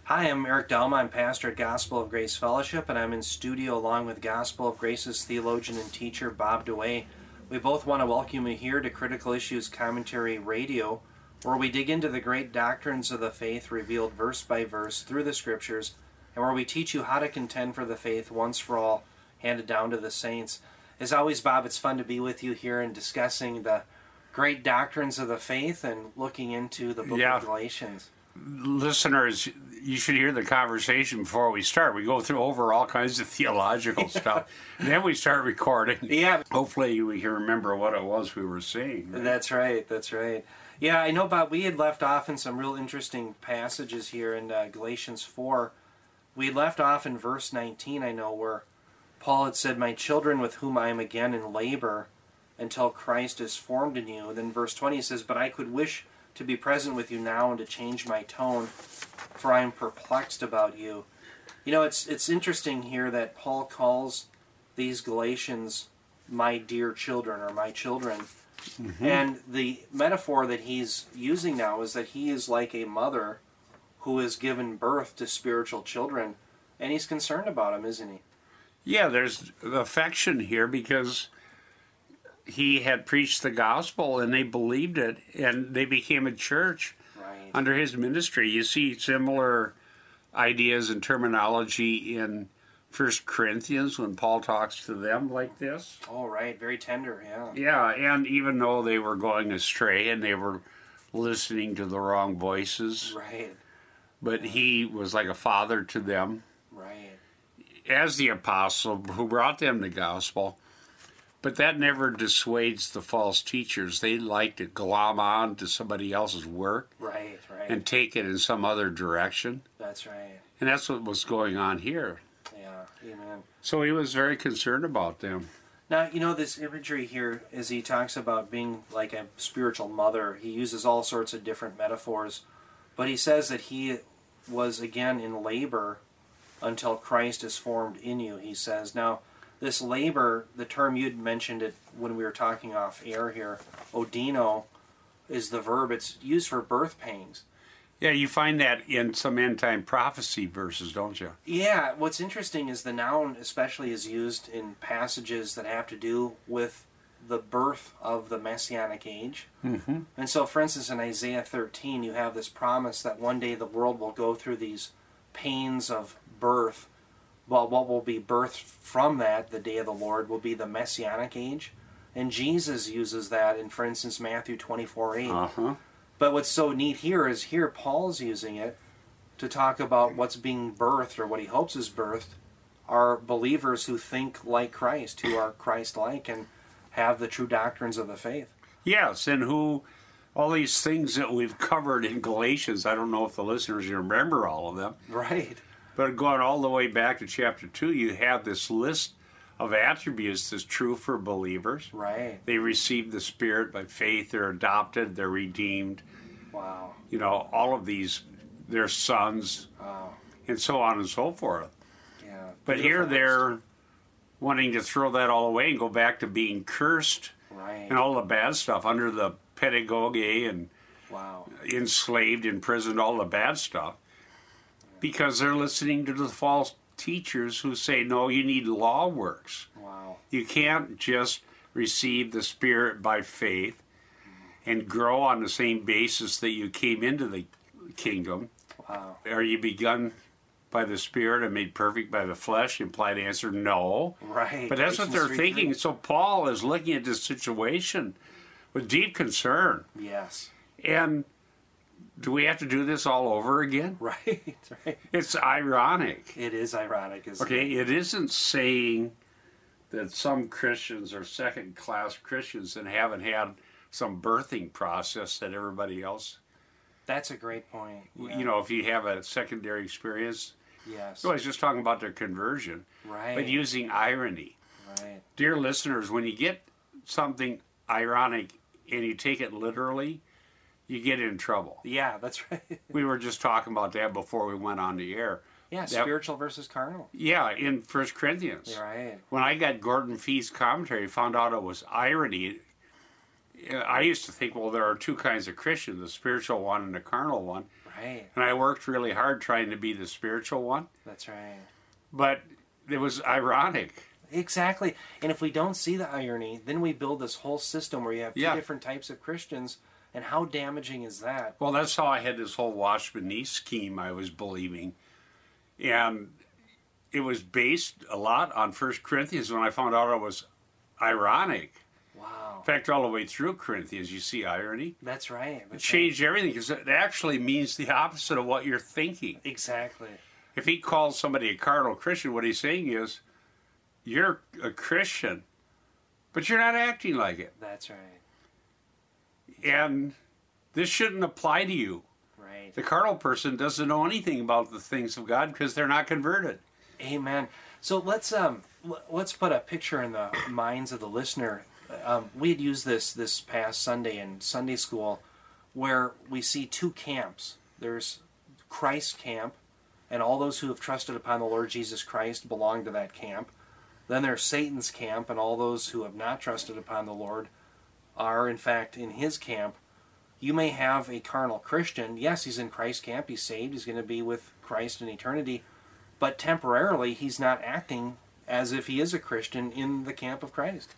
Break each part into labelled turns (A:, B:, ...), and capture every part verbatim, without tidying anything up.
A: Hi, I'm Eric Delma. I'm pastor at Gospel of Grace Fellowship, and I'm in studio along with Gospel of Grace's theologian and teacher, Bob DeWay. We both want to welcome you here to Critical Issues Commentary Radio, where we dig into the great doctrines of the faith revealed verse by verse through the Scriptures, and where we teach you how to contend for the faith once for all, handed down to the saints. As always, Bob, it's fun to be with you here and discussing the great doctrines of the faith and looking into the book
B: Yeah.
A: of Galatians.
B: Listeners, you should hear the conversation before we start. We go through over all kinds of theological stuff. Then we start recording.
A: Yeah.
B: Hopefully we can remember what it was we were saying. Right?
A: That's right, that's right. Yeah, I know, Bob, we had left off in some real interesting passages here in uh, Galatians four. We had left off in verse nineteen, I know, where Paul had said, "My children with whom I am again in labor until Christ is formed in you." And then verse twenty says, "But I could wish to be present with you now and to change my tone, for I am perplexed about you." You know, it's it's interesting here that Paul calls these Galatians my dear children, or my children. Mm-hmm. And the metaphor that he's using now is that he is like a mother who has given birth to spiritual children, and he's concerned about them, isn't he?
B: Yeah, there's affection here because he had preached the gospel and they believed it and they became a church
A: Right.
B: under his ministry. You see similar ideas and terminology in First Corinthians when Paul talks to them like this.
A: Oh, right. Very tender, yeah.
B: Yeah, and even though they were going astray and they were listening to the wrong voices,
A: Right,
B: but he was like a father to them
A: right.
B: as the apostle who brought them the gospel. But that never dissuades the false teachers. They like to glom on to somebody else's work
A: Right, right.
B: and take it in some other direction.
A: That's right.
B: And that's what was going on here.
A: Yeah, amen.
B: So he was very concerned about them.
A: Now, you know, this imagery here, as he talks about being like a spiritual mother, he uses all sorts of different metaphors. But he says that he was again in labor until Christ is formed in you, he says. Now, this labor, the term you'd mentioned it when we were talking off air here, odino, is the verb. It's used for birth pangs.
B: Yeah, you find that in some end-time prophecy verses, don't you?
A: Yeah, what's interesting is the noun especially is used in passages that have to do with the birth of the Messianic age.
B: Mm-hmm.
A: And so, for instance, in Isaiah thirteen, you have this promise that one day the world will go through these pains of birth. Well, what will be birthed from that, the day of the Lord, will be the Messianic age. And Jesus uses that in, for instance, Matthew twenty-four eight.
B: Uh-huh.
A: But what's so neat here is here Paul's using it to talk about what's being birthed, or what he hopes is birthed, are believers who think like Christ, who are Christ-like and have the true doctrines of the faith.
B: Yes, and who, all these things that we've covered in Galatians, I don't know if the listeners remember all of them,
A: Right.
B: but going all the way back to chapter two, you have this list of attributes that's true for believers.
A: Right.
B: They receive the Spirit by faith, they're adopted, they're redeemed,
A: Wow.
B: you know, all of these, they're sons,
A: Wow.
B: and so on and so forth.
A: Yeah.
B: But here
A: Beautiful.
B: they're wanting to throw that all away and go back to being cursed
A: Right.
B: and all the bad stuff under the pedagogy and
A: Wow.
B: enslaved, imprisoned, all the bad stuff, because they're listening to the false teachers who say, no, you need law works.
A: Wow.
B: You can't just receive the Spirit by faith and grow on the same basis that you came into the kingdom.
A: Wow.
B: Are you begun by the Spirit and made perfect by the flesh? Implied answer, no.
A: Right.
B: But that's what
A: Galatians
B: they're
A: three
B: thinking.
A: three.
B: So Paul is looking at this situation with deep concern.
A: Yes.
B: And do we have to do this all over again?
A: Right. Right.
B: It's ironic.
A: It is ironic, isn't
B: Okay,
A: it?
B: it isn't saying that some Christians are second-class Christians and haven't had some birthing process that everybody else.
A: That's a great point. Yeah.
B: You know, if you have a secondary experience.
A: Yes.
B: No, I was just talking about their conversion,
A: Right.
B: but using irony.
A: Right.
B: Dear listeners, when you get something ironic and you take it literally, you get in trouble.
A: Yeah, that's right.
B: We were just talking about that before we went on the air.
A: Yeah,
B: That-
A: spiritual versus carnal.
B: Yeah, in First Corinthians.
A: Right.
B: When I got Gordon Fee's commentary, found out it was irony. I used to think, well, there are two kinds of Christians, the spiritual one and the carnal one.
A: Right.
B: And I worked really hard trying to be the spiritual one.
A: That's right.
B: But it was ironic.
A: Exactly. And if we don't see the irony, then we build this whole system where you have two
B: Yeah.
A: different types of Christians. And how damaging is that?
B: Well, that's how I had this whole wash beneath scheme I was believing. And it was based a lot on First Corinthians when I found out it was ironic.
A: Wow.
B: In fact, all the way through Corinthians, you see irony.
A: That's right.
B: It
A: That's
B: changed everything because it actually means the opposite of what you're thinking.
A: right. Exactly.
B: If he calls somebody a carnal Christian, what he's saying is, you're a Christian, but you're not acting like it.
A: That's right.
B: And this shouldn't apply to you.
A: Right.
B: The carnal person doesn't know anything about the things of God because they're not converted.
A: Amen. So let's um l- let's put a picture in the minds of the listener. Um, we had used this this past Sunday in Sunday school, where we see two camps. There's Christ's camp, and all those who have trusted upon the Lord Jesus Christ belong to that camp. Then there's Satan's camp, and all those who have not trusted upon the Lord are, in fact, in his camp. You may have a carnal Christian. Yes, he's in Christ's camp. He's saved. He's going to be with Christ in eternity. But temporarily, he's not acting as if he is a Christian in the camp of Christ.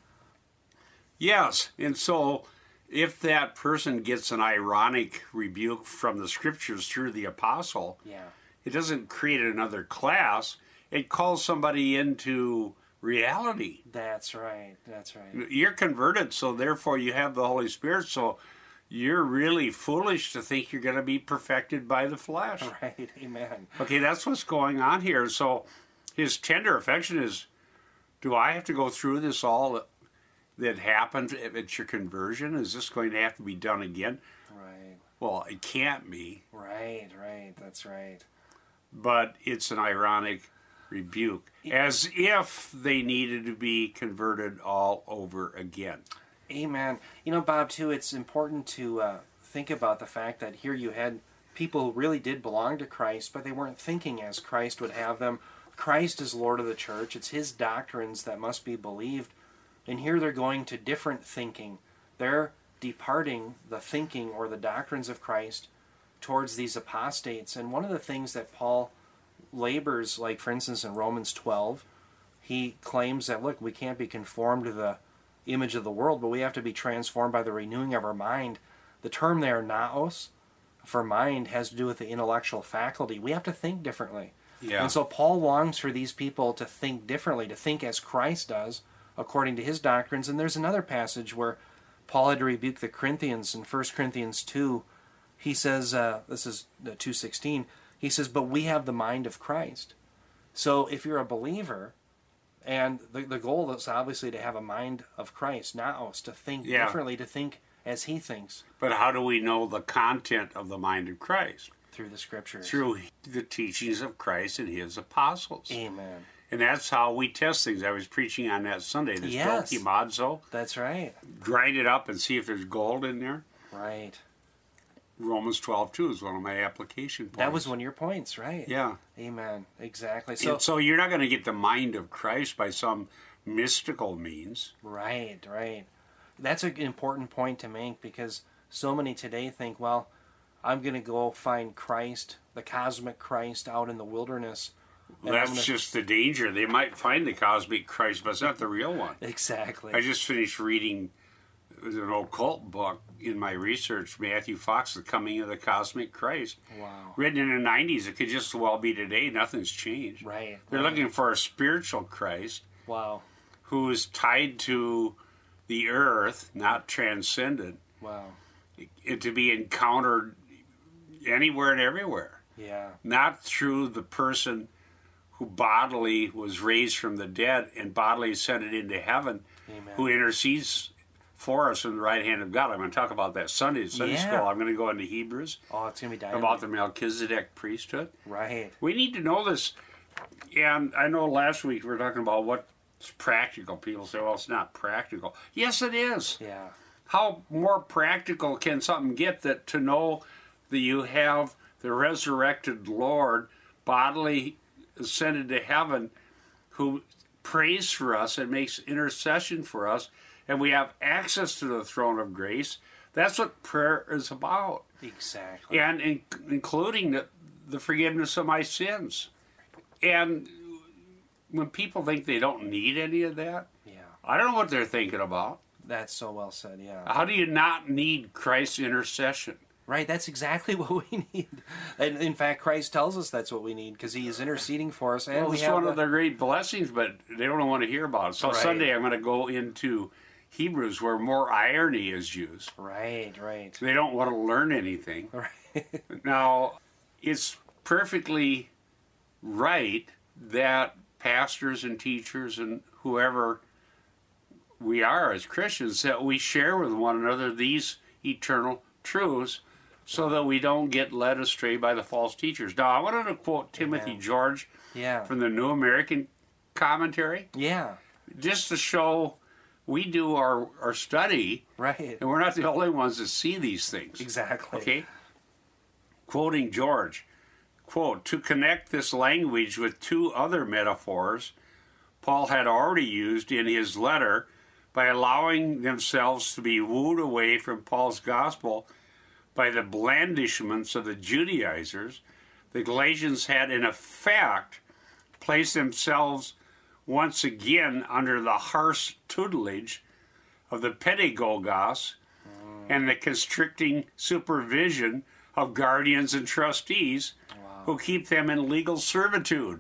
B: Yes, and so if that person gets an ironic rebuke from the scriptures through the apostle,
A: Yeah.
B: it doesn't create another class. It calls somebody into reality.
A: That's right. That's right.
B: You're converted, so therefore you have the Holy Spirit, so you're really foolish to think you're going to be perfected by the flesh.
A: Right. Amen.
B: Okay, that's what's going on here. So his tender affection is, do I have to go through this all that, that happened at your conversion? Is this going to have to be done again?
A: Right.
B: Well, it can't be,
A: Right. Right. That's right.
B: but it's an ironic rebuke, as if they needed to be converted all over again.
A: Amen. You know, Bob, too, it's important to uh, think about the fact that here you had people who really did belong to Christ, but they weren't thinking as Christ would have them. Christ is Lord of the church. It's his doctrines that must be believed. And here they're going to different thinking. They're departing the thinking or the doctrines of Christ towards these apostates. And one of the things that Paul labors, like for instance in Romans twelve, he claims that, look, we can't be conformed to the image of the world, but we have to be transformed by the renewing of our mind. The term there, naos, for mind, has to do with the intellectual faculty. We have to think differently.
B: Yeah.
A: And so Paul longs for these people to think differently, to think as Christ does, according to his doctrines. And there's another passage where Paul had to rebuke the Corinthians in First Corinthians two. He says, uh, this is two sixteen, he says, but we have the mind of Christ. So if you're a believer, and the, the goal is obviously to have a mind of Christ, naos, to think
B: Yeah.
A: differently, to think as he thinks
B: But how do we know the content of the mind of Christ?
A: through the scriptures.
B: Through the teachings of Christ and his apostles.
A: Amen.
B: And that's how we test things. I was preaching on that Sunday, this
A: Yes.
B: dokimazo.
A: That's right.
B: Grind it up and see if there's gold in there.
A: Right.
B: Romans twelve two is one of my application points.
A: That was one of your points, right?
B: Yeah.
A: Amen. Exactly.
B: So,
A: So,
B: so you're not going to get the mind of Christ by some mystical means.
A: right, right. That's an important point to make, because so many today think, well, I'm going to go find Christ, the cosmic Christ, out in the wilderness. and I'm
B: That's
A: gonna-
B: just the danger. They might find the cosmic Christ, but it's not the real one.
A: Exactly.
B: I just finished reading an occult book in my research, Matthew Fox, The Coming of the Cosmic Christ.
A: Wow.
B: Written in the nineties. It could just as well be today. Nothing's changed.
A: Right.
B: They're
A: right.
B: looking for a spiritual Christ
A: Wow.
B: who is tied to the earth, not transcendent,
A: Wow.
B: and to be encountered anywhere and everywhere.
A: Yeah.
B: Not through the person who bodily was raised from the dead and bodily ascended into heaven,
A: Amen.
B: who intercedes for us in the right hand of God. I'm going to talk about that Sunday at Sunday
A: Yeah.
B: school. I'm going to go into Hebrews
A: Oh, it's going to be dynamite.
B: about the Melchizedek priesthood.
A: Right.
B: We need to know this. And I know last week we were talking about what's practical. People say, well, it's not practical. Yes, it is.
A: Yeah.
B: How more practical can something get that to know that you have the resurrected Lord bodily ascended to heaven who prays for us and makes intercession for us, and we have access to the throne of grace, That's what prayer is about.
A: Exactly.
B: And in, including the, the forgiveness of my sins. And when people think they don't need any of that,
A: Yeah.
B: I don't know what they're thinking about.
A: That's so well said, yeah.
B: How do you not need Christ's intercession?
A: Right, that's exactly what we need. And in fact, Christ tells us that's what we need because he is interceding for us. And
B: Well,
A: we
B: it's
A: have
B: one
A: the,
B: of the great blessings, but they don't want to hear about it. So
A: Right.
B: Sunday I'm going to go into Hebrews where more irony is used.
A: Right, right.
B: They don't want to learn anything.
A: Right.
B: Now, it's perfectly right that pastors and teachers and whoever we are as Christians, that we share with one another these eternal truths so that we don't get led astray by the false teachers. Now, I wanted to quote Timothy
A: Amen.
B: George
A: Yeah.
B: from the New American Commentary,
A: Yeah.
B: just to show we do our, our study,
A: Right.
B: and we're not the only ones that see these things.
A: Exactly.
B: Okay? Quoting George, quote, to connect this language with two other metaphors Paul had already used in his letter by allowing themselves to be wooed away from Paul's gospel by the blandishments of the Judaizers, the Galatians had in effect placed themselves once again under the harsh tutelage of the pedagogos and the constricting supervision of guardians and trustees who keep them in legal servitude.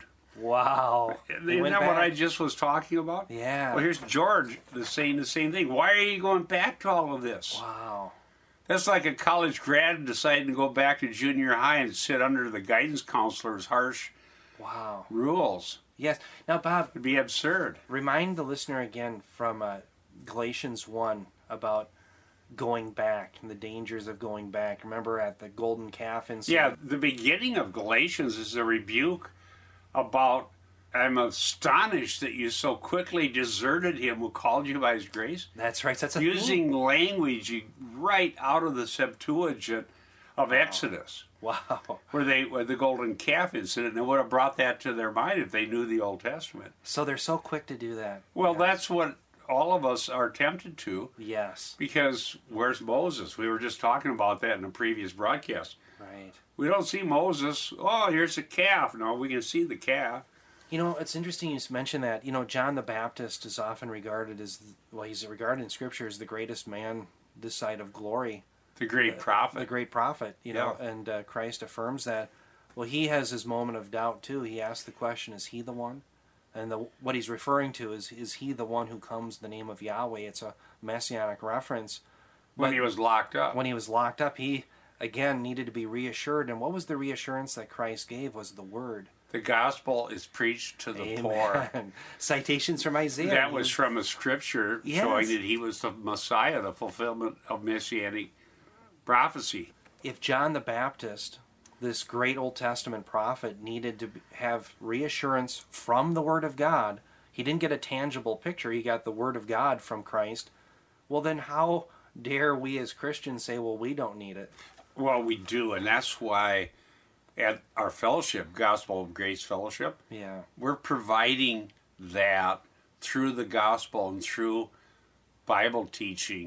A: Wow.
B: Isn't
A: They
B: that
A: went
B: what I
A: back.
B: just was talking about?
A: Yeah.
B: Well, here's George that's saying the same thing. Why are you going back to all of this?
A: Wow.
B: That's like a college grad deciding to go back to junior high and sit under the guidance counselor's harsh
A: Wow.
B: rules.
A: Yes. Now, Bob,
B: It'd be absurd.
A: remind the listener again from uh, Galatians one about going back and the dangers of going back. Remember at the golden calf
B: Yeah,
A: incident?
B: the beginning of Galatians is a rebuke about, I'm astonished that you so quickly deserted him who called you by his grace.
A: That's right. That's a
B: Using language you- right out of the Septuagint of Exodus,
A: Wow.
B: where they where the golden calf incident, and it would have brought that to their mind if they knew the Old Testament.
A: So they're so quick to do that.
B: Well,
A: Yeah.
B: that's what all of us are tempted to,
A: Yes.
B: because where's Moses? We were just talking about that in a previous broadcast.
A: Right.
B: We don't see Moses. Oh, here's a calf. No, we can see the calf.
A: You know, it's interesting you mention that. You know, John the Baptist is often regarded as, well, he's regarded in Scripture as the greatest man this side of glory.
B: The great prophet.
A: The great prophet, you know, and uh, Christ affirms that. Well, he has his moment of doubt, too. He asks the question, is he the one? And the, what he's referring to is, is he the one who comes in the name of Yahweh? It's a messianic reference.
B: when
A: But
B: he was locked up.
A: when he was locked up, he, again, needed to be reassured. And what was the reassurance that Christ gave was the word.
B: The gospel is preached to the poor.
A: Amen. Citations from Isaiah.
B: That was from a scripture
A: Yes.
B: showing that he was the Messiah, the fulfillment of messianic prophecy.
A: If John the Baptist, this great Old Testament prophet, needed to have reassurance from the Word of God, he didn't get a tangible picture, he got the Word of God from Christ. Well, then how dare we as Christians say, well, we don't need it?
B: Well, we do, and that's why at our fellowship, Gospel of Grace Fellowship,
A: Yeah.
B: we're providing that through the gospel and through Bible teaching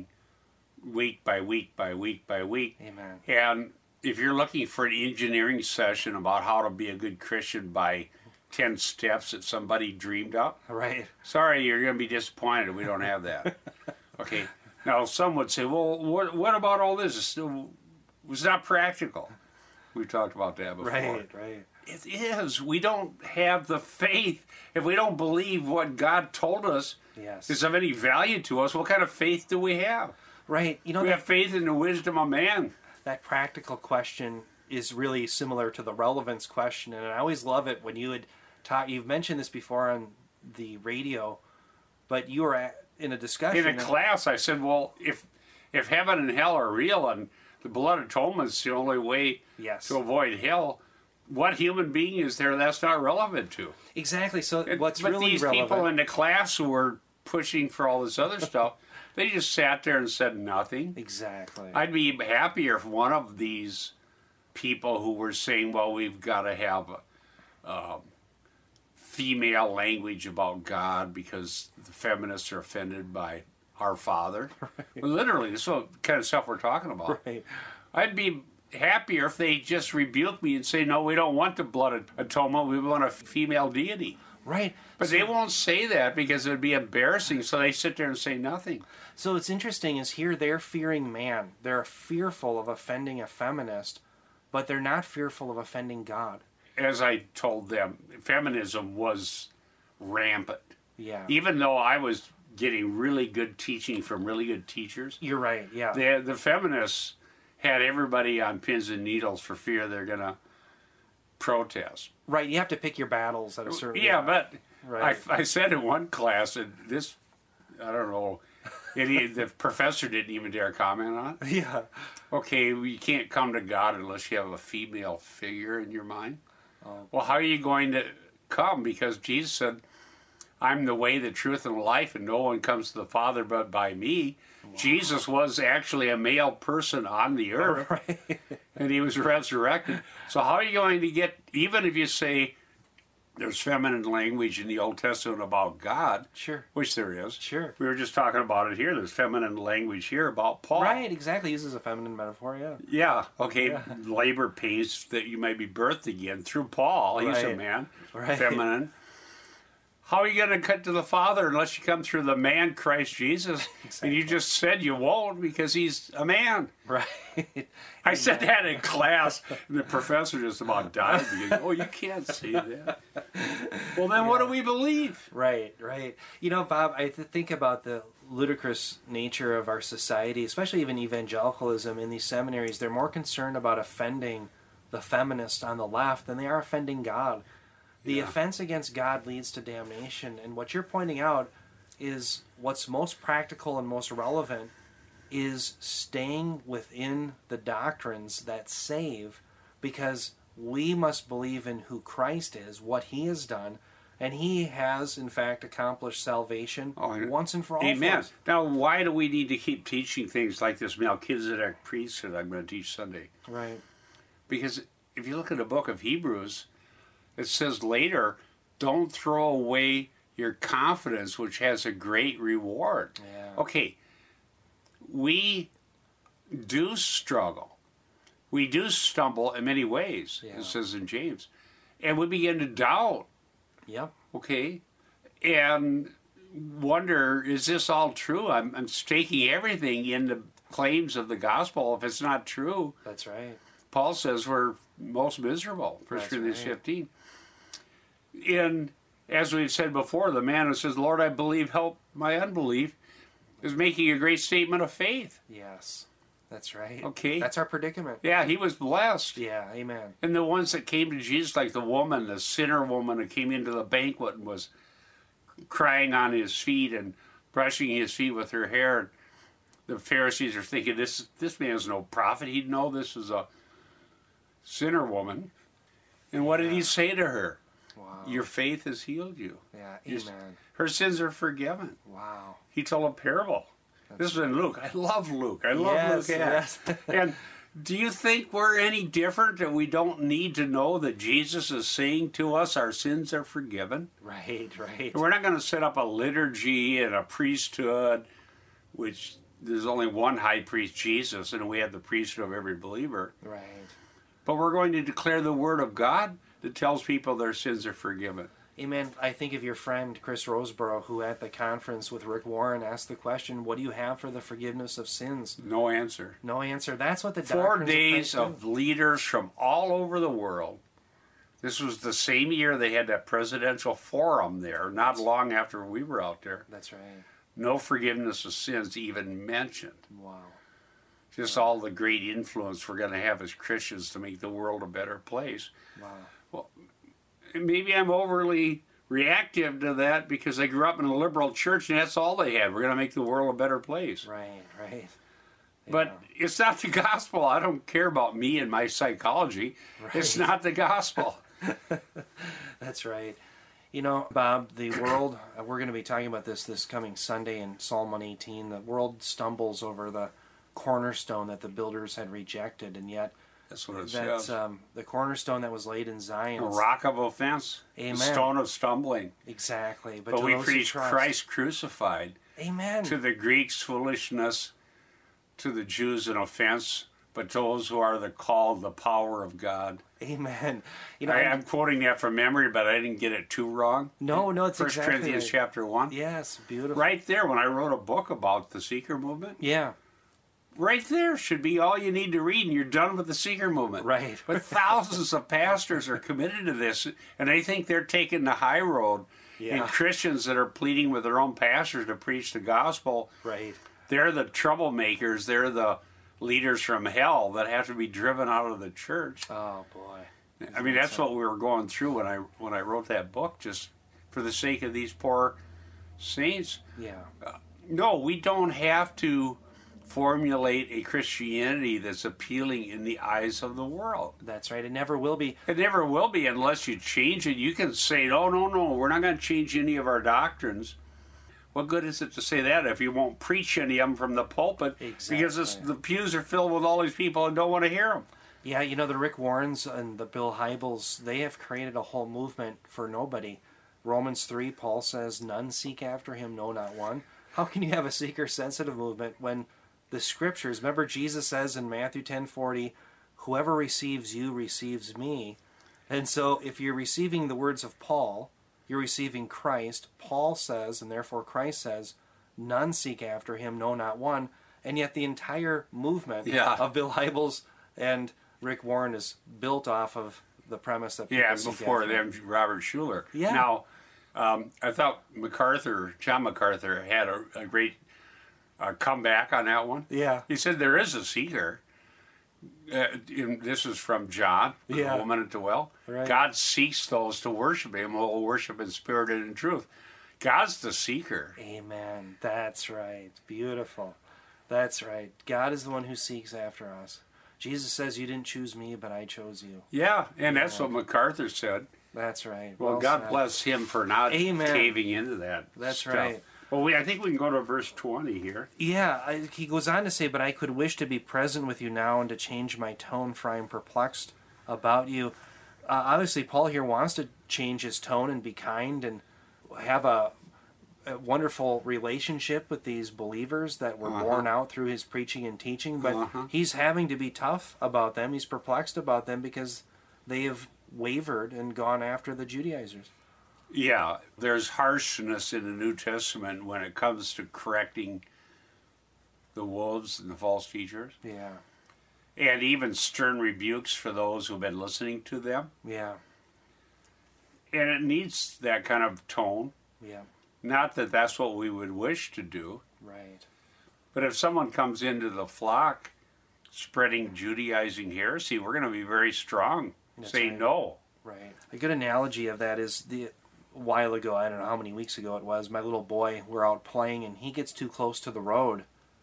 B: week by week by week by week.
A: Amen.
B: And if you're looking for an engineering session about how to be a good Christian by ten steps that somebody dreamed up,
A: Right.
B: sorry, you're going to be disappointed. We don't have that. Okay. Now, some would say, well, what, what about all this? It's, still, it's not practical. We've talked about that before.
A: Right, right.
B: It is. We don't have the faith. If we don't believe what God told us
A: Yes.
B: is of any value to us, what kind of faith do we have?
A: Right. You know,
B: We
A: that,
B: have faith in the wisdom of man.
A: that practical question is really similar to the relevance question. And I always love it when you had taught, you've mentioned this before on the radio, but you were at, in a discussion.
B: In a class, I said, well, if if heaven and hell are real and the blood atonement is the only way
A: Yes.
B: to avoid hell, what human being is there that's not relevant to?
A: Exactly. So what's
B: but
A: really
B: these
A: relevant?
B: people in the class who were pushing for all this other stuff, they just sat there and said nothing.
A: Exactly.
B: I'd be happier if one of these people who were saying, well, we've got to have um, female language about God because the feminists are offended by our Father. Right. Literally, this is what kind of stuff we're talking about.
A: Right.
B: I'd be happier if they just rebuke me and say, no, we don't want the blood atonement, we want a female deity.
A: Right.
B: But
A: so,
B: they won't say that because it would be embarrassing, so they sit there and say nothing.
A: So what's interesting is here they're fearing man. They're fearful of offending a feminist, but they're not fearful of offending God.
B: As I told them, feminism was rampant.
A: Yeah.
B: Even though I was getting really good teaching from really good teachers.
A: You're right, yeah.
B: The, the feminists had everybody on pins and needles for fear they're going to protest.
A: Right, you have to pick your battles at a certain...
B: Yeah, but
A: right.
B: I, I said in one class, and this, I don't know, any, the professor didn't even dare comment on it.
A: Yeah.
B: Okay, well, you can't come to God unless you have a female figure in your mind.
A: Oh.
B: Well, how are you going to come? Because Jesus said, I'm the way, the truth, and the life, and no one comes to the Father but by me. Wow. Jesus was actually a male person on the earth,
A: right.
B: and he was resurrected. So how are you going to get, even if you say there's feminine language in the Old Testament about God,
A: sure,
B: which there is.
A: Sure.
B: We were just talking about it here. There's feminine language here about Paul.
A: Right, exactly. Uses a feminine metaphor, yeah.
B: Yeah, okay,
A: yeah.
B: Labor pains that you may be birthed again through Paul. He's
A: right.
B: a man,
A: right.
B: feminine. How are you going to cut to the Father unless you come through the man Christ Jesus?
A: Exactly.
B: And you just said you won't because he's a man.
A: Right.
B: I said that in class, and the professor just about died because, oh, you can't say that. Well, then yeah. What do we believe?
A: Right, right. You know, Bob, I th- think about the ludicrous nature of our society, especially even evangelicalism in these seminaries. They're more concerned about offending the feminists on the left than they are offending God. The yeah. offense against God leads to damnation, and what you're pointing out is what's most practical and most relevant is staying within the doctrines that save, because we must believe in who Christ is, what He has done, and He has, in fact, accomplished salvation oh, once and for all.
B: Amen. For now, why do we need to keep teaching things like this Melchizedek priesthood I'm going to teach Sunday?
A: Right.
B: Because if you look at the book of Hebrews, it says later, don't throw away your confidence, which has a great reward.
A: Yeah.
B: Okay, we do struggle. We do stumble in many ways, yeah. It says in James. And we begin to doubt.
A: Yep.
B: Okay, and wonder, is this all true? I'm, I'm staking everything in the claims of the gospel. If it's not true,
A: that's right.
B: Paul says we're most miserable, First Corinthians right. fifteen. And as we've said before, the man who says, Lord, I believe, help my unbelief, is making a great statement of faith.
A: Yes, that's right.
B: Okay.
A: That's our predicament.
B: Yeah, he was blessed.
A: Yeah, amen.
B: And the ones that came to Jesus, like the woman, the sinner woman who came into the banquet and was crying on his feet and brushing his feet with her hair. The Pharisees are thinking, this, this man's no prophet. He'd know this is a sinner woman. And what did he say to her?
A: Wow.
B: Your faith has healed you.
A: Yeah,
B: Your,
A: amen.
B: her sins are forgiven.
A: Wow.
B: He told a parable. That's this was in Luke. I love Luke. I love
A: yes,
B: Luke.
A: Yes.
B: And do you think we're any different, that we don't need to know that Jesus is saying to us our sins are forgiven?
A: Right, right.
B: And we're not going to set up a liturgy and a priesthood, which there's only one high priest, Jesus, and we have the priesthood of every believer.
A: Right.
B: But we're going to declare the word of God that tells people their sins are forgiven.
A: Amen. I think of your friend Chris Roseborough, who at the conference with Rick Warren asked the question, what do you have for the forgiveness of sins?
B: No answer.
A: No answer. That's what the
B: Four days
A: of,
B: of leaders from all over the world. This was the same year they had that presidential forum there, not long after we were out there.
A: That's right.
B: No forgiveness of sins even mentioned.
A: Wow.
B: Just
A: wow.
B: all the great influence we're going to have as Christians to make the world a better place.
A: Wow.
B: Well, maybe I'm overly reactive to that because I grew up in a liberal church and that's all they had. We're going to make the world a better place.
A: Right, right.
B: But
A: yeah.
B: It's not the gospel. I don't care about me and my psychology. Right. It's not the gospel.
A: That's right. You know, Bob, the world, we're going to be talking about this this coming Sunday in Psalm one eighteen. The world stumbles over the cornerstone that the builders had rejected, and yet
B: that's what it
A: that's,
B: says.
A: Um, the cornerstone that was laid in Zion.
B: A rock of offense.
A: Amen.
B: A stone of stumbling.
A: Exactly. But,
B: but
A: to
B: we
A: those
B: preach
A: who trust,
B: Christ crucified.
A: Amen.
B: To the Greeks, foolishness. To the Jews, an offense. But to those who are the called, the power of God.
A: Amen. You know,
B: I, I'm quoting that from memory, but I didn't get it too wrong.
A: No, no, it's
B: First
A: exactly
B: Corinthians
A: right.
B: chapter one.
A: Yes, beautiful.
B: Right there, when I wrote a book about the seeker movement,
A: Yeah.
B: right there should be all you need to read, and you're done with the seeker movement.
A: Right.
B: But thousands of pastors are committed to this, and they think they're taking the high road.
A: Yeah.
B: And Christians that are pleading with their own pastors to preach the gospel,
A: Right.
B: they're the troublemakers. They're the leaders from hell that have to be driven out of the church.
A: Oh boy.
B: I mean, that's what we were going through when I when I wrote that book, just for the sake of these poor saints.
A: Yeah.
B: No, we don't have to formulate a Christianity that's appealing in the eyes of the world.
A: That's right. It never will be.
B: It never will be unless you change it. You can say, oh, no, no, we're not going to change any of our doctrines. What good is it to say that if you won't preach any of them from the pulpit?
A: Exactly.
B: Because this, the pews are filled with all these people and don't want to hear them.
A: Yeah, you know, the Rick Warrens and the Bill Hybels, they have created a whole movement for nobody. Romans three, Paul says, none seek after him, no, not one. How can you have a seeker-sensitive movement when the scriptures, remember Jesus says in Matthew ten forty, whoever receives you receives me. And so if you're receiving the words of Paul, you're receiving Christ. Paul says, and therefore Christ says, none seek after him, no, not one. And yet the entire movement
B: Yeah.
A: of Bill Hybels and Rick Warren is built off of the premise that people
B: Yeah, and
A: seek
B: before
A: after
B: them,
A: him.
B: Robert Schuller.
A: Yeah.
B: Now, um, I thought MacArthur, John MacArthur, had a, a great uh, comeback on that one.
A: Yeah.
B: He said there is a seeker. Uh, and this is from John, the
A: Yeah.
B: woman at the well.
A: Right.
B: God seeks those to worship him who will worship in spirit and in truth. God's the seeker.
A: Amen. That's right. Beautiful. That's right. God is the one who seeks after us. Jesus says, you didn't choose me, but I chose you.
B: Yeah, and that's what MacArthur said.
A: That's right.
B: Well, God
A: said.
B: bless him for not
A: Amen.
B: caving into that.
A: That's
B: stuff.
A: right.
B: Well, we, I think we can go to verse twenty here.
A: Yeah, I, he goes on to say, but I could wish to be present with you now and to change my tone, for I am perplexed about you. Uh, obviously, Paul here wants to change his tone and be kind and have a, a wonderful relationship with these believers that were
B: Uh-huh.
A: born out through his preaching and teaching, but
B: Uh-huh.
A: he's having to be tough about them. He's perplexed about them because they have wavered and gone after the Judaizers.
B: Yeah, there's harshness in the New Testament when it comes to correcting the wolves and the false teachers,
A: Yeah,
B: and even stern rebukes for those who've been listening to them.
A: yeah,
B: And it needs that kind of tone.
A: yeah,
B: Not that that's what we would wish to do,
A: right.
B: but if someone comes into the flock spreading Judaizing heresy, we're going to be very strong.
A: That's
B: Say
A: right.
B: no.
A: Right. A good analogy of that is the a while ago, I don't know how many weeks ago it was, my little boy, we're out playing and he gets too close to the road.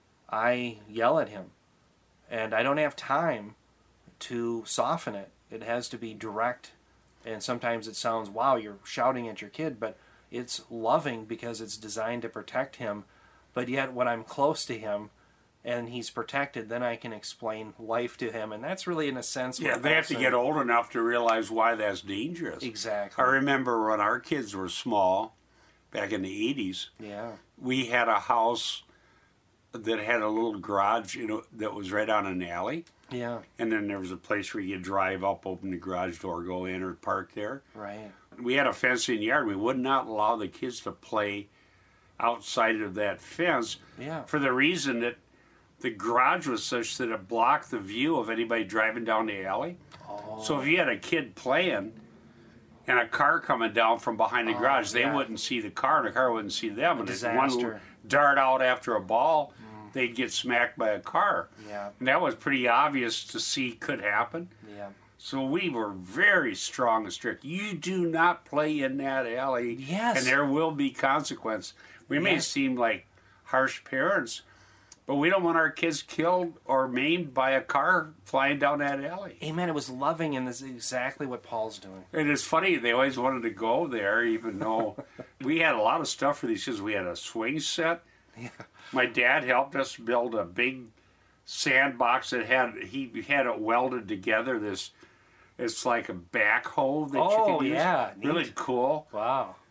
A: I yell at him. And I don't have time to soften it. It has to be direct. And sometimes it sounds, wow, you're shouting at your kid, but it's loving because it's designed to protect him. But yet when I'm close to him and he's protected, then I can explain life to him. And that's really, in a sense,
B: Yeah,
A: what
B: they have to
A: Paul's
B: get
A: saying.
B: old enough to realize why that's dangerous.
A: Exactly.
B: I remember when our kids were small, back in the eighties,
A: Yeah.
B: we had a house that had a little garage, you know, that was right on an alley.
A: Yeah.
B: And then there was a place where you could drive up, open the garage door, go in, or park there.
A: Right.
B: We had a fence in the yard. We would not allow the kids to play outside of that fence
A: Yeah.
B: for the reason that the garage was such that it blocked the view of anybody driving down the alley.
A: Oh.
B: So if you had a kid playing and a car coming down from behind the
A: Oh,
B: garage, they
A: yeah.
B: wouldn't see the car and the car wouldn't see them.
A: A
B: and if one
A: disaster.
B: would dart out after a ball, they'd get smacked by a car.
A: Yeah.
B: And that was pretty obvious to see could happen.
A: Yeah.
B: So we were very strong and strict. You do not play in that alley,
A: Yes.
B: and there will be consequence. We may
A: Yes.
B: seem like harsh parents, but we don't want our kids killed or maimed by a car flying down that alley.
A: Amen. It was loving, and this is exactly what Paul's doing.
B: And it's funny, they always wanted to go there, even though we had a lot of stuff for these kids. We had a swing set.
A: Yeah.
B: My dad helped us build a big sandbox that had, he had it welded together. This, it's like a backhoe that you
A: Oh,
B: can use.
A: yeah,
B: Really
A: neat.
B: cool.
A: Wow.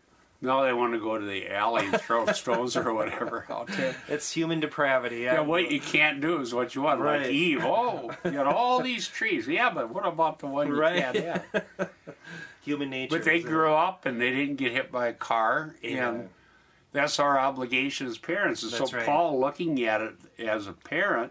B: Now they want to go to the alley and throw stones or whatever out there.
A: It's human depravity. Yeah,
B: Yeah, what you can't do is what you want.
A: Right.
B: Like Eve, oh, you got all these trees. Yeah, but what about the one you
A: Right.
B: can't have?
A: human nature.
B: But they
A: is-
B: grew up and they didn't get hit by a car, and
A: Yeah.
B: that's our obligation as parents. And
A: That's
B: so
A: right.
B: Paul, looking at it as a parent,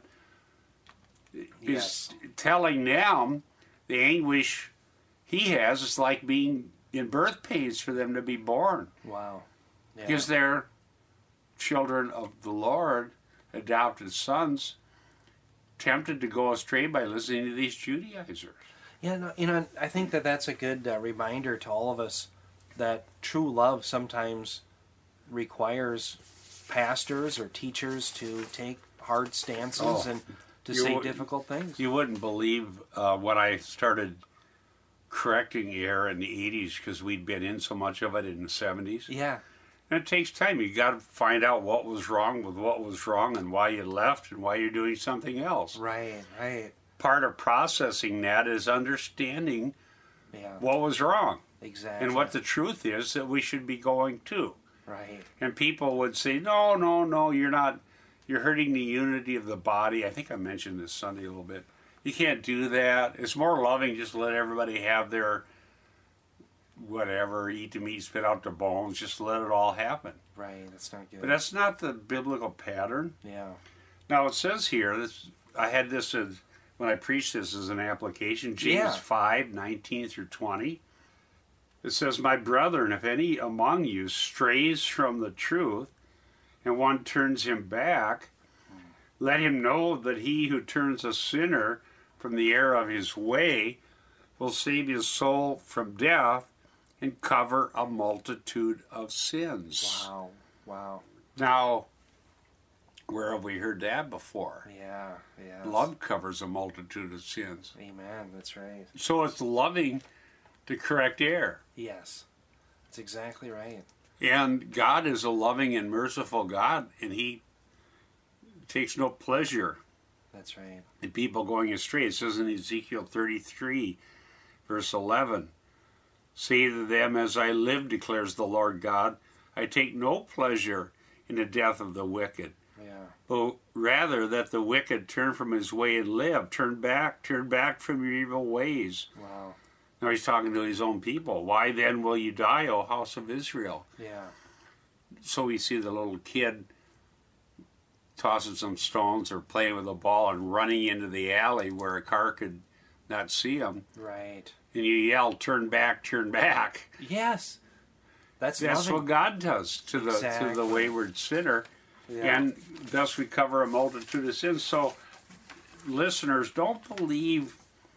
A: Yes.
B: is telling them the anguish he has is like being in birth pains for them to be born.
A: Wow. Yeah.
B: Because they're children of the Lord, adopted sons, tempted to go astray by listening to these Judaizers.
A: Yeah, no, you know, I think that that's a good uh, reminder to all of us that true love sometimes requires pastors or teachers to take hard stances
B: Oh,
A: and to
B: you
A: say
B: would-
A: difficult things.
B: You wouldn't believe uh, when I started correcting error in the eighties because we'd been in so much of it in the seventies.
A: Yeah,
B: And it takes time. You got to find out what was wrong with what was wrong and why you left and why you're doing something else.
A: right, right.
B: Part of processing that is understanding
A: Yeah,
B: what was wrong
A: exactly.
B: and what the truth is that we should be going to.
A: Right,
B: And people would say, no, no, no, you're not, you're hurting the unity of the body. I think I mentioned this Sunday a little bit. You can't do that. It's more loving just to let everybody have their whatever, eat the meat, spit out the bones, just let it all happen.
A: right. That's not good.
B: But that's not the biblical pattern.
A: yeah,
B: Now it says here, this I had this as, when I preached this as an application, James
A: Yeah.
B: five, nineteen through twenty. It says, my brethren, if any among you strays from the truth, and one turns him back, let him know that he who turns a sinner from the error of his way will save his soul from death and cover a multitude of sins.
A: wow, wow.
B: Now, where have we heard that before?
A: Yeah, yeah.
B: Love covers a multitude of sins.
A: Amen. That's right.
B: So it's loving to correct error.
A: Yes, that's exactly right.
B: And God is a loving and merciful God, and He takes no pleasure
A: That's right.
B: in people going astray. It says in Ezekiel thirty-three, verse eleven, say to them, as I live, declares the Lord God, I take no pleasure in the death of the wicked,
A: Yeah,
B: but rather that the wicked turn from his way and live. Turn back, turn back from your evil ways.
A: wow.
B: Now he's talking to his own people. Why then will you die, O house of Israel?
A: Yeah,
B: So we see the little kid tossing some stones or playing with a ball and running into the alley where a car could not see him.
A: right.
B: And you yell, turn back, turn back.
A: Yes, that's
B: That's
A: loving.
B: what God does to the to
A: Exactly.
B: the wayward sinner.
A: Yeah.
B: And thus we cover a multitude of sins. So listeners, don't believe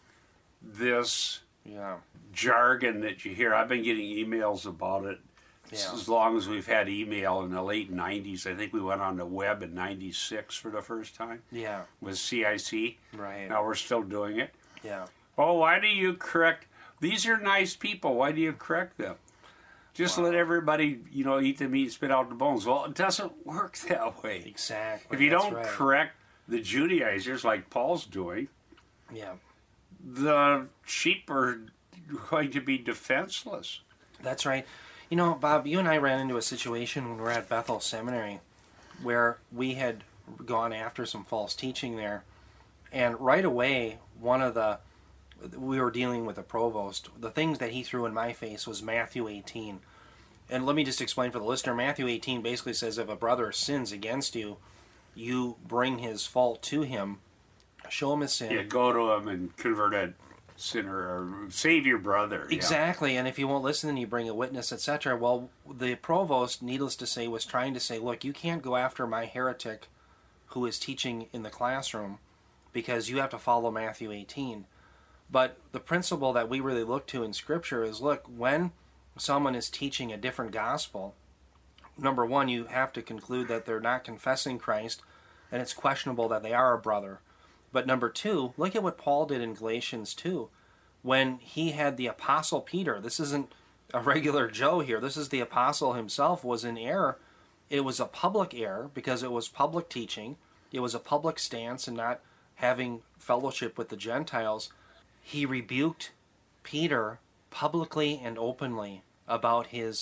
B: this
A: Yeah,
B: jargon that you hear. I've been getting emails about it
A: yeah,
B: as long as we've had email in the late nineties. I think we went on the web in ninety-six for the first time
A: yeah.
B: with C I C.
A: Right.
B: Now we're still doing it.
A: Yeah,
B: Oh, why do you correct? These are nice people. Why do you correct them? Just
A: Wow.
B: let everybody, you know, eat the meat, spit out the bones. Well, it doesn't work that way.
A: exactly.
B: If you
A: That's
B: don't
A: right.
B: correct the Judaizers like Paul's doing,
A: Yeah,
B: the sheep are going to be defenseless.
A: that's right. You know, Bob, you and I ran into a situation when we were at Bethel Seminary where we had gone after some false teaching there, and right away, one of the we were dealing with the provost. The things that he threw in my face was Matthew eighteen. And let me just explain for the listener. Matthew eighteen basically says if a brother sins against you, you bring his fault to him, show him his sin.
B: Yeah, go to him and convert a sinner or save your brother. yeah.
A: Exactly, and if you won't listen, then you bring a witness, et cetera. Well, the provost, needless to say, was trying to say, look, you can't go after my heretic who is teaching in the classroom because you have to follow Matthew eighteen. But the principle that we really look to in Scripture is, look, when someone is teaching a different gospel, number one, you have to conclude that they're not confessing Christ, and it's questionable that they are a brother. But number two, look at what Paul did in Galatians two. When he had the Apostle Peter, this isn't a regular Joe here, this is the Apostle himself, was in error. It was a public error because it was public teaching. It was a public stance and not having fellowship with the Gentiles. He rebuked Peter publicly and openly about his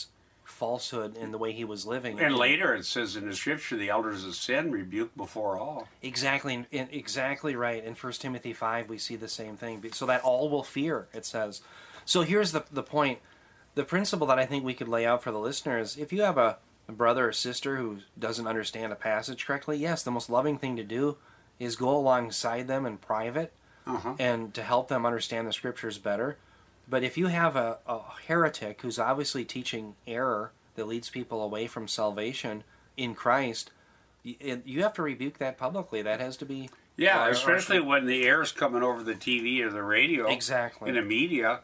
A: falsehood in the way he was living.
B: And later it says in the scripture, the elders of sin rebuke before all.
A: Exactly, exactly right. In First Timothy five, we see the same thing. So that all will fear, it says. So here's the the point. The principle that I think we could lay out for the listeners, if you have a, a brother or sister who doesn't understand a passage correctly, yes, the most loving thing to do is go alongside them in private
B: Uh-huh.
A: and to help them understand the scriptures better. But if you have a, a heretic who's obviously teaching error that leads people away from salvation in Christ, you, you have to rebuke that publicly. That has to be...
B: Yeah,
A: or- or-
B: especially when the air's coming over the T V or the radio.
A: Exactly.
B: In the media.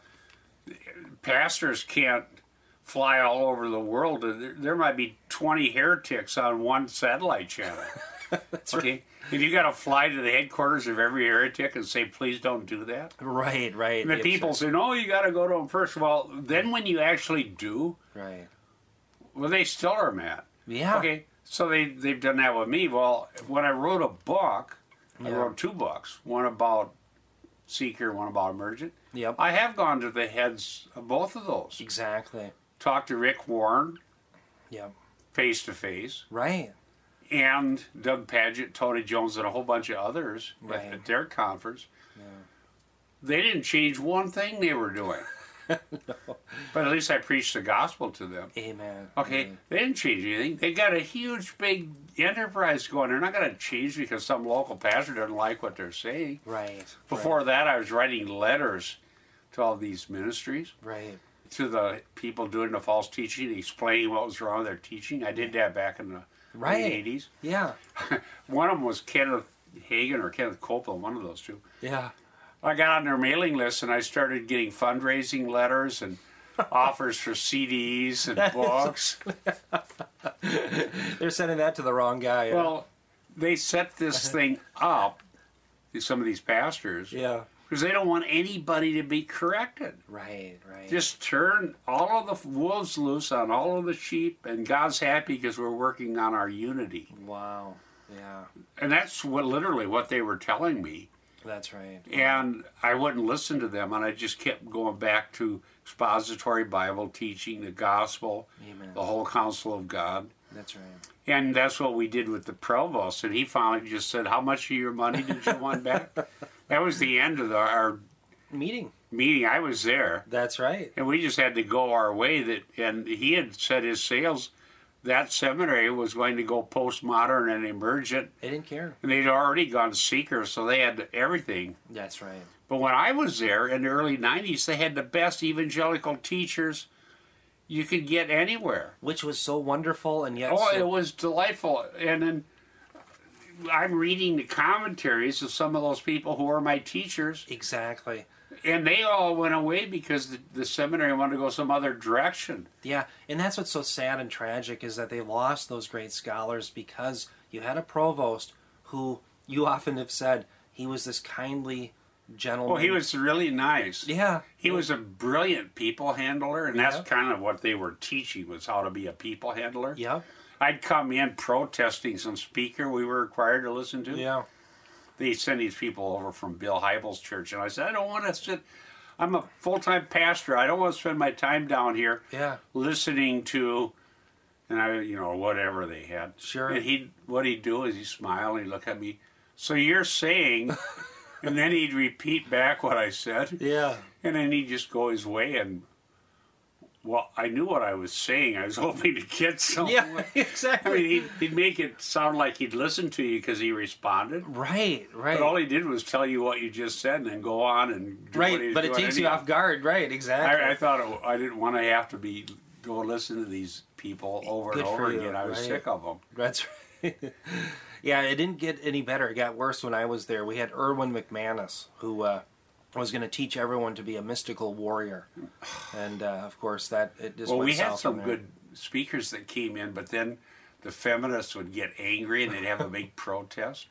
B: Pastors can't fly all over the world. There, there might be twenty heretics on one satellite channel.
A: That's
B: Okay?
A: right.
B: And you got to fly to the headquarters of every heretic and say, please don't do that.
A: Right, right.
B: And the
A: It's
B: people
A: just-
B: say, no, you got to go to them first. Well, then when you actually do,
A: Right.
B: well, they still are mad.
A: Yeah.
B: Okay, so they, they've done that with me. Well, when I wrote a book, I
A: Yeah.
B: wrote two books, one about Seeker, one about Emergent.
A: Yep.
B: I have gone to the heads of both of those.
A: Exactly.
B: Talked to Rick Warren
A: Yep.
B: face to face,
A: Right.
B: and Doug Padgett, Tony Jones, and a whole bunch of others at-
A: Right.
B: at their conference. They didn't change one thing they were doing. But at least I preached the gospel to them.
A: Amen.
B: Okay,
A: Amen.
B: they didn't change anything. They got a huge, big enterprise going. They're not going to change because some local pastor doesn't like what they're saying.
A: Right.
B: Before that, I was writing letters to all these ministries,
A: Right.
B: to the people doing the false teaching, explaining what was wrong with their teaching. I did that back in the
A: Right.
B: late eighties.
A: Yeah.
B: One of them was Kenneth Hagin or Kenneth Copeland, one of those two.
A: Yeah.
B: I got on their mailing list and I started getting fundraising letters and offers for C Ds and books.
A: They're sending that to the wrong guy.
B: Well, they set this thing up, some of these pastors,
A: Yeah.
B: because they don't want anybody to be corrected.
A: Right. Right.
B: Just turn all of the wolves loose on all of the sheep, and God's happy because we're working on our unity.
A: Wow. Yeah.
B: And that's what literally what they were telling me.
A: That's right.
B: And I wouldn't listen to them, and I just kept going back to expository Bible teaching, the gospel,
A: Amen.
B: the whole counsel of God.
A: That's right.
B: And that's what we did with the provost. And he finally just said, how much of your money did you want back? That was the end of the, our
A: Meeting.
B: meeting. I was there.
A: That's right.
B: And we just had to go our way. That, and he had set his sails. That seminary was going to go postmodern and emergent.
A: They didn't care.
B: And they'd already gone seeker, so they had everything.
A: That's right.
B: But when I was there in the early nineties, they had the best evangelical teachers you could get anywhere.
A: Which was so wonderful and yet
B: Oh,
A: so...
B: it was delightful. And then I'm reading the commentaries of some of those people who are my teachers,
A: Exactly.
B: and they all went away because the, the seminary wanted to go some other direction.
A: Yeah, and that's what's so sad and tragic is that they lost those great scholars because you had a provost who you often have said he was this kindly gentleman.
B: Well, he was really nice.
A: Yeah.
B: He was a brilliant people handler, and that's
A: Yeah.
B: kind of what they were teaching was how to be a people handler.
A: Yep.
B: I'd come in protesting some speaker we were required to listen to.
A: Yeah.
B: They sent these people over from Bill Hybels' church, and I said, I don't want to sit. I'm a full-time pastor. I don't want to spend my time down here
A: Yeah.
B: listening to, and I, you know, whatever they had.
A: Sure.
B: And he, what he'd do is he'd smile and he'd look at me. So you're saying, and then he'd repeat back what I said,
A: Yeah.
B: and then he'd just go his way. And well, I knew what I was saying. I was hoping to get something.
A: Yeah,
B: I
A: exactly.
B: mean, he'd, he'd make it sound like he'd listen to you because he responded.
A: Right, right.
B: But all he did was tell you what you just said and then go on and do what he
A: right,
B: was
A: but it
B: doing
A: takes you
B: anyhow.
A: off guard. Right, exactly.
B: I, I thought it, I didn't want to have to be go listen to these people over
A: Good
B: and
A: for
B: over
A: you,
B: again. I was
A: right.
B: sick of them.
A: That's right. Yeah, it didn't get any better. It got worse when I was there. We had Erwin McManus, who uh, was going to teach everyone to be a mystical warrior, and uh, of course that it just
B: Well,
A: went
B: we had
A: south
B: some
A: from there.
B: good speakers that came in, but then the feminists would get angry and they'd have a big protest.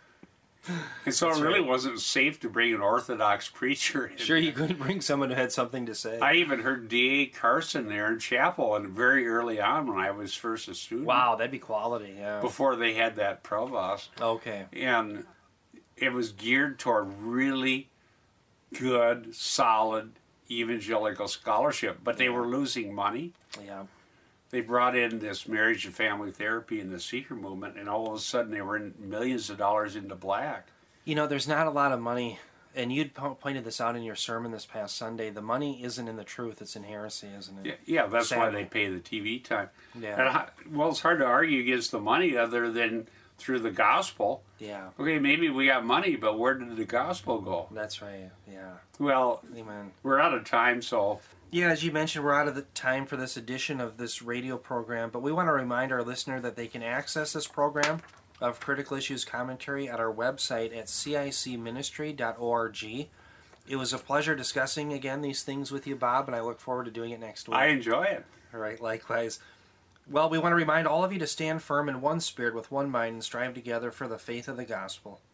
B: And so
A: That's
B: it really
A: right.
B: wasn't safe to bring an Orthodox preacher in.
A: Sure, you couldn't bring someone who had something to say.
B: I even heard D A Carson there in chapel, and very early on when I was first a student.
A: Wow, that'd be quality. Yeah.
B: Before they had that provost.
A: Okay.
B: And it was geared toward really good, solid evangelical scholarship, but they were losing money.
A: Yeah.
B: they brought in this marriage and family therapy and the seeker movement, and all of a sudden they were in millions of dollars into black.
A: You know, there's not a lot of money, and you pointed this out in your sermon this past Sunday. The money isn't in the truth; it's in heresy, isn't it?
B: Yeah, yeah that's
A: Sadly.
B: why they pay the T V time.
A: Yeah.
B: And I, well, it's hard to argue against the money other than through the gospel.
A: Yeah.
B: Okay, maybe we got money, but where did the gospel go?
A: That's right. Yeah.
B: Well,
A: Amen.
B: we're out of time, so...
A: Yeah, as you mentioned, we're out of the time for this edition of this radio program, but we want to remind our listener that they can access this program of Critical Issues Commentary at our website at c i c ministry dot org. It was a pleasure discussing, again, these things with you, Bob, and I look forward to doing it next week.
B: I enjoy it.
A: All right, likewise. Well, we want to remind all of you to stand firm in one spirit with one mind and strive together for the faith of the gospel.